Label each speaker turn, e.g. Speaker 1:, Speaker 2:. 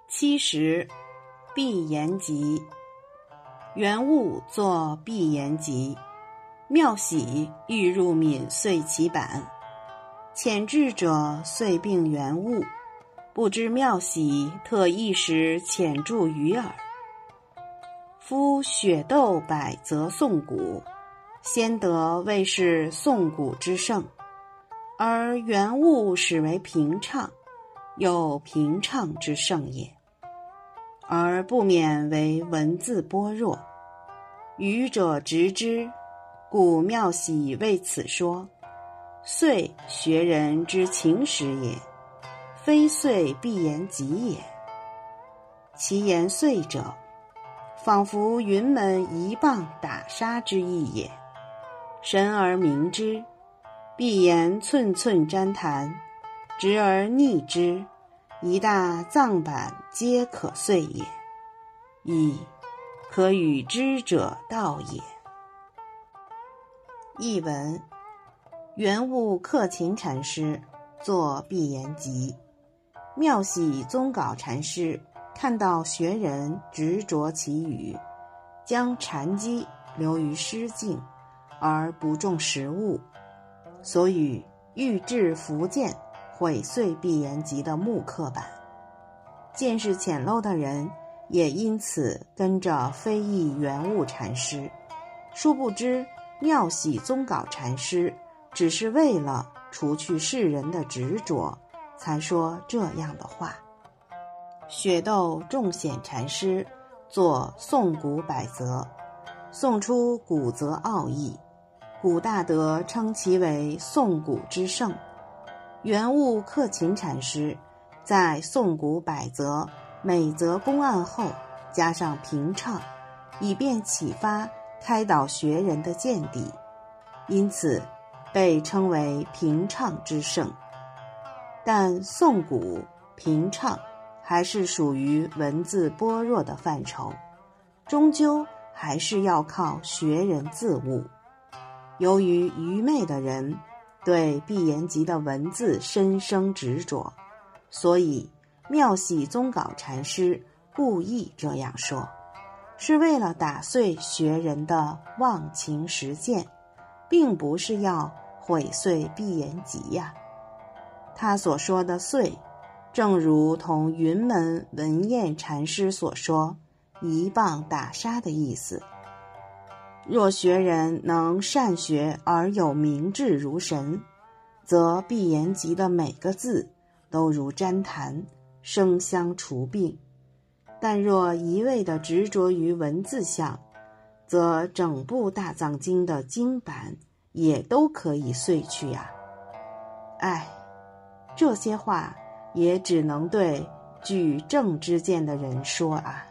Speaker 1: 70闭言集。原物作闭言集，妙喜欲入敏遂其版。浅智者遂并原物，不知妙喜特一时浅著于耳。夫雪窦百则宋古，先得谓是宋古之盛，而原物始为平畅，又平畅之盛也，而不免为文字般若。愚者直之，故妙喜为此说，遂学人之情史也，非遂闭言集也。其言遂者，仿佛云门一棒打杀之意也。神而明之，闭言寸寸沾谈，直而逆之，一大藏板皆可遂也。亦可与知者道也。译文：原物克勤禅师作闭言集，妙喜宗稿禅师看到学人执着其语，将禅机流于诗境，而不重实物，所以欲至福建毁碎闭言集的木刻版。见识浅陋的人也因此跟着非议原物禅师，殊不知妙喜宗稿禅师只是为了除去世人的执着，才说这样的话。雪窦仲显禅师作宋古百则，宋出古则奥义，古大德称其为宋古之盛。原物克勤禅师在宋古百则每则公案后加上平畅，以便启发开导学人的见地，因此被称为平畅之盛。但宋古平畅还是属于文字般若的范畴，终究还是要靠学人自悟。由于愚昧的人对闭言集的文字深生执着，所以妙喜宗稿禅师故意这样说，是为了打碎学人的忘情实践，并不是要毁碎闭言集呀。他所说的碎，正如同云门文彦禅师所说一棒打杀的意思。若学人能善学而有明智如神，则闭言集的每个字都如旃檀，生香除病。但若一味地执着于文字相，则整部大藏经的经版也都可以碎去啊。唉，这些话也只能对具正知见的人说啊。